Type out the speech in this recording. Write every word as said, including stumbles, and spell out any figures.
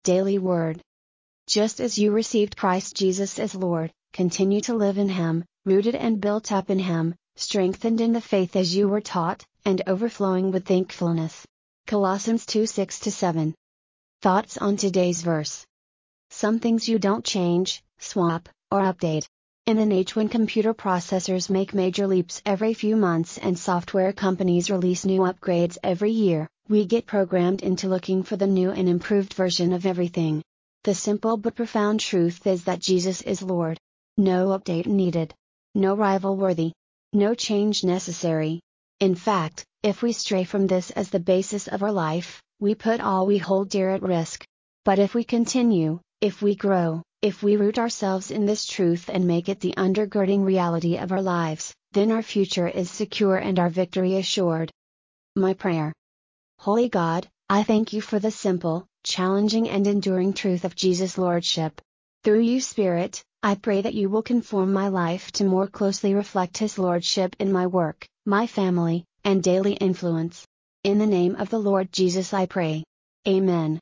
Daily Word. Just as you received Christ Jesus as Lord, continue to live in Him, rooted and built up in Him, strengthened in the faith as you were taught, and overflowing with thankfulness. Colossians two six to seven. Thoughts on today's verse. Some things you don't change, swap, or update. In an age when computer processors make major leaps every few months and software companies release new upgrades every year, we get programmed into looking for the new and improved version of everything. The simple but profound truth is that Jesus is Lord. No update needed. No rival worthy. No change necessary. In fact, if we stray from this as the basis of our life, we put all we hold dear at risk. But if we continue, if we grow, if we root ourselves in this truth and make it the undergirding reality of our lives, then our future is secure and our victory assured. My prayer. Holy God, I thank you for the simple, challenging and enduring truth of Jesus' Lordship. Through you Spirit, I pray that you will conform my life to more closely reflect His Lordship in my work, my family, and daily influence. In the name of the Lord Jesus I pray. Amen.